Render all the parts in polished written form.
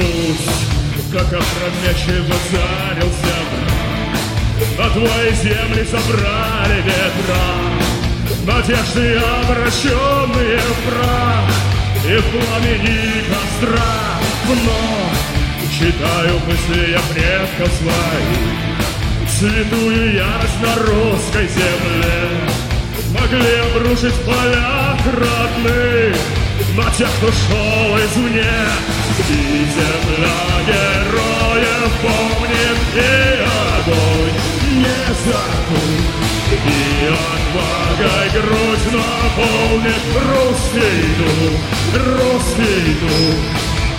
Русь, как опрометчиво зарился враг, на твои земли собрали ветра, надежды, обращенные в прах, и в пламени костра вновь читаю мысли я предков своих. Святую ярость на русской земле могли обрушить в полях родных на тех, кто шел извне. И земля героев помнит, и огонь не забудь, и отвагой грудь наполнит русский дух, русский дух.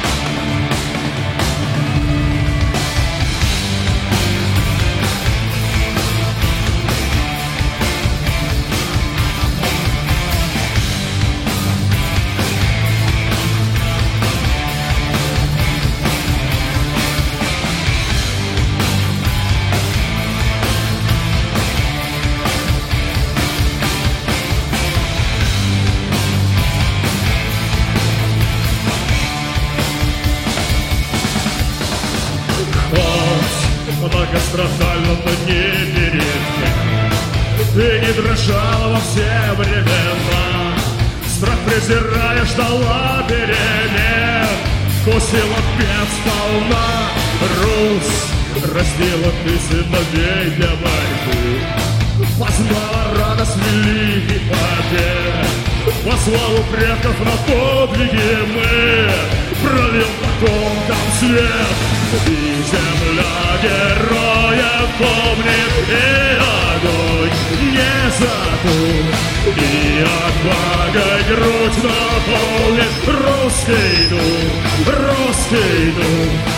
Многострадально, но не передка, ты не дрожала во все времена, страх презирая ждала перемен, вкусила пьян сполна. Русь растила ты сыновей для борьбы, познала радость великих побед, по славу предков на подвиги мы прольем потомкам свет. И земля героев помнит, и огонь не забудь, и отвагой грудь наполнит русский дух, русский дух.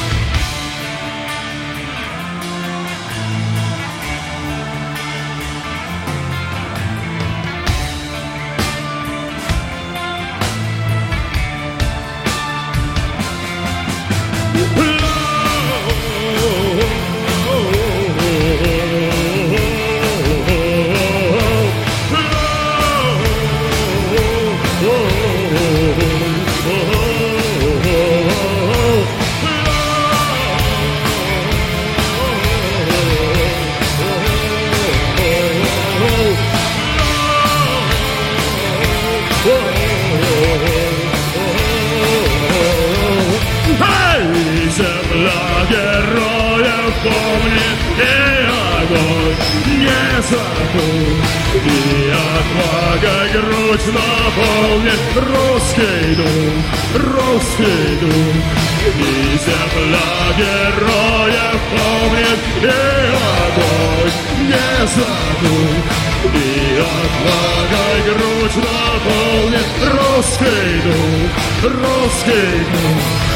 Земля героев помнит, и огонь не забудь, и отвагой грудь наполнит русский дух, русский дух. И земля героев помнит, и огонь не забудь, и отвагой грудь наполнит русский дух, русский дух.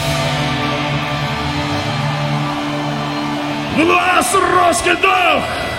У нас русский дух!